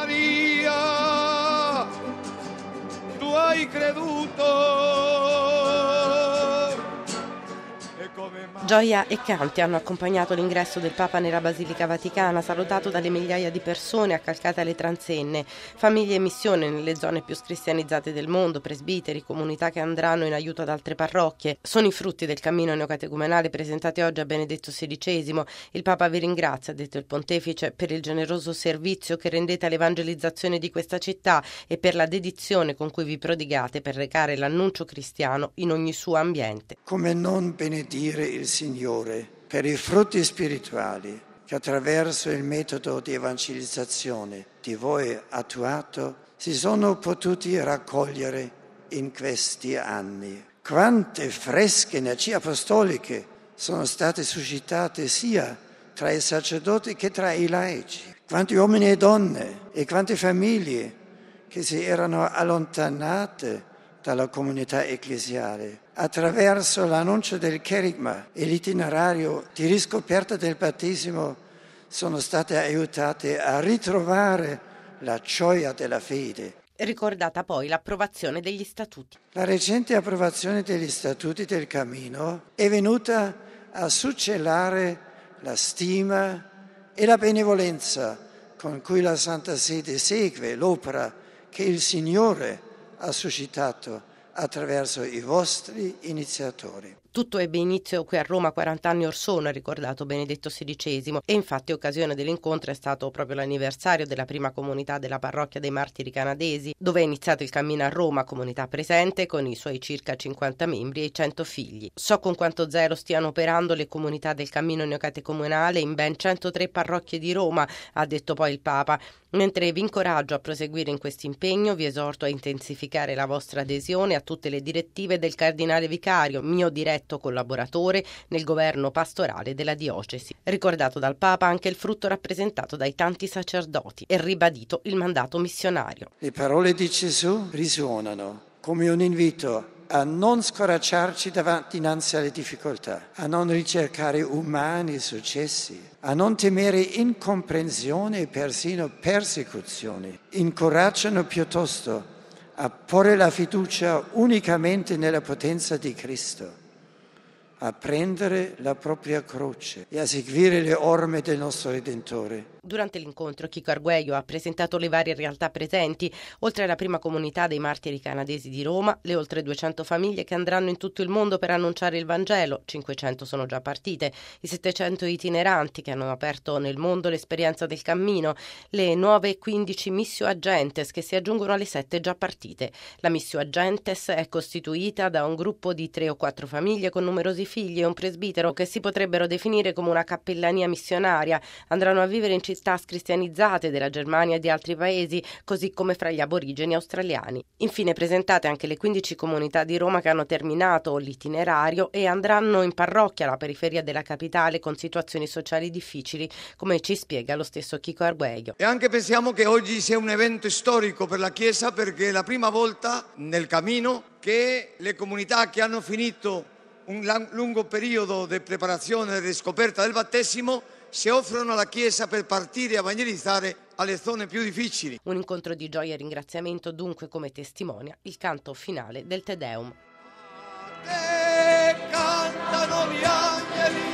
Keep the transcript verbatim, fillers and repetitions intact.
Maria, tu hai creduto. Gioia e canti hanno accompagnato l'ingresso del Papa nella Basilica Vaticana, salutato dalle migliaia di persone accalcate alle transenne, famiglie in missione nelle zone più scristianizzate del mondo, presbiteri, comunità che andranno in aiuto ad altre parrocchie. Sono i frutti del cammino neocatecumenale presentati oggi a Benedetto sedicesimo. Il Papa vi ringrazia, ha detto il Pontefice, per il generoso servizio che rendete all'evangelizzazione di questa città e per la dedizione con cui vi prodigate per recare l'annuncio cristiano in ogni suo ambiente. Come non benedire il Signore per i frutti spirituali che attraverso il metodo di evangelizzazione di voi attuato si sono potuti raccogliere in questi anni. Quante fresche energie apostoliche sono state suscitate sia tra i sacerdoti che tra i laici. Quanti uomini e donne e quante famiglie che si erano allontanate dalla comunità ecclesiale. Attraverso l'annuncio del Kerygma e l'itinerario di riscoperta del battesimo sono state aiutate a ritrovare la gioia della fede. Ricordata poi l'approvazione degli statuti. La recente approvazione degli statuti del cammino è venuta a succellare la stima e la benevolenza con cui la Santa Sede segue l'opera che il Signore ha suscitato attraverso i vostri iniziatori. Tutto ebbe inizio qui a Roma quarant'anni or sono, ha ricordato Benedetto sedicesimo, e infatti occasione dell'incontro è stato proprio l'anniversario della prima comunità della parrocchia dei Martiri Canadesi, dove è iniziato il cammino a Roma, comunità presente con i suoi circa cinquanta membri e i cento figli. So con quanto zelo stiano operando le comunità del cammino neocatecumenale in ben centotré parrocchie di Roma, ha detto poi il Papa. Mentre vi incoraggio a proseguire in questo impegno, vi esorto a intensificare la vostra adesione a tutte le direttive del Cardinale Vicario, mio diretto collaboratore nel governo pastorale della diocesi. Ricordato dal Papa anche il frutto rappresentato dai tanti sacerdoti e ribadito il mandato missionario. Le parole di Gesù risuonano come un invito a non scoraggiarci davanti dinanzi alle difficoltà, a non ricercare umani successi, a non temere incomprensione e persino persecuzioni. Incoraggiano piuttosto a porre la fiducia unicamente nella potenza di Cristo, a prendere la propria croce e a seguire le orme del nostro Redentore. Durante l'incontro Chico Arguello ha presentato le varie realtà presenti, oltre alla prima comunità dei Martiri Canadesi di Roma, le oltre duecento famiglie che andranno in tutto il mondo per annunciare il Vangelo, cinquecento sono già partite, i settecento itineranti che hanno aperto nel mondo l'esperienza del cammino, le nuove quindici Missio Agentes che si aggiungono alle sette già partite. La Missio Agentes è costituita da un gruppo di tre o quattro famiglie con numerosi figli e un presbitero che si potrebbero definire come una cappellania missionaria. Andranno a vivere in città cristianizzate della Germania e di altri paesi, così come fra gli aborigeni australiani. Infine presentate anche le quindici comunità di Roma che hanno terminato l'itinerario e andranno in parrocchia alla periferia della capitale con situazioni sociali difficili, come ci spiega lo stesso Chico Arguello. E anche pensiamo che oggi sia un evento storico per la Chiesa, perché è la prima volta nel cammino che le comunità che hanno finito un lungo periodo di preparazione e riscoperta del battesimo si offrono alla Chiesa per partire a evangelizzare alle zone più difficili. Un incontro di gioia e ringraziamento dunque, come testimonia il canto finale del Te Deum. A te cantano gli angeli.